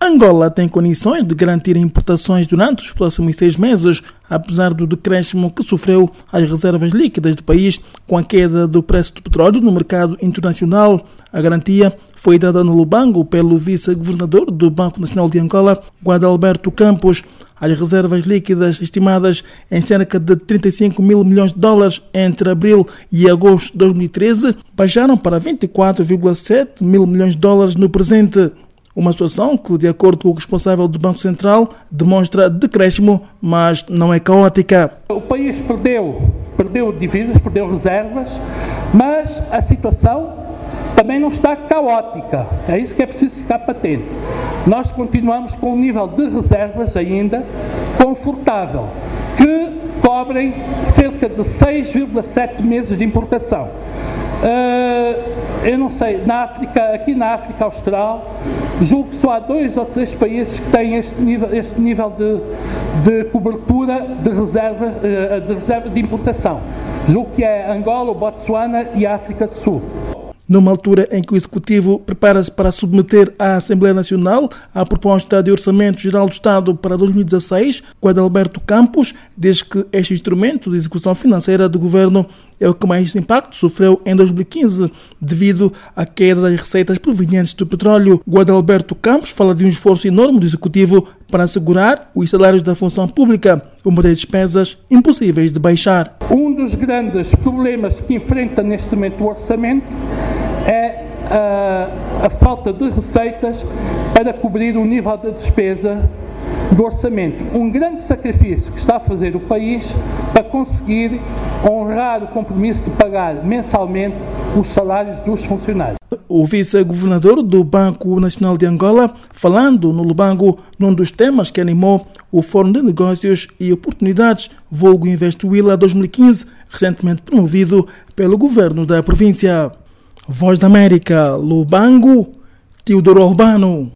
Angola tem condições de garantir importações durante os próximos 6 meses, apesar do decréscimo que sofreu as reservas líquidas do país com a queda do preço do petróleo no mercado internacional. A garantia foi dada no Lubango pelo vice-governador do Banco Nacional de Angola, Guadalberto Campos. As reservas líquidas, estimadas em cerca de 35 mil milhões de dólares entre abril e agosto de 2013, baixaram para 24,7 mil milhões de dólares no presente. Uma situação que, de acordo com o responsável do Banco Central, demonstra decréscimo, mas não é caótica. O país perdeu divisas, perdeu reservas, mas a situação também não está caótica. É isso que é preciso ficar patente. Nós continuamos com um nível de reservas ainda confortável, que cobrem cerca de 6,7 meses de importação. Eu não sei, aqui na África Austral, julgo que só há 2 ou 3 países que têm este nível de cobertura de reserva de importação. Julgo que é Angola, o Botsuana e a África do Sul. Numa altura em que o Executivo prepara-se para submeter à Assembleia Nacional a proposta de Orçamento Geral do Estado para 2016, Guadalberto Campos diz que este instrumento de execução financeira do Governo é o que mais impacto sofreu em 2015, devido à queda das receitas provenientes do petróleo. Guadalberto Campos fala de um esforço enorme do Executivo para assegurar os salários da função pública, uma das despesas impossíveis de baixar. Um dos grandes problemas que enfrenta neste momento o orçamento é a falta de receitas para cobrir o nível da despesa do orçamento. Um grande sacrifício que está a fazer o país para conseguir honrar o compromisso de pagar mensalmente os salários dos funcionários. O vice-governador do Banco Nacional de Angola, falando no Lubango, num dos temas que animou o Fórum de Negócios e Oportunidades, vulgo Investuila 2015, recentemente promovido pelo governo da província. Voz da América, Lubango, Teodoro Urbano.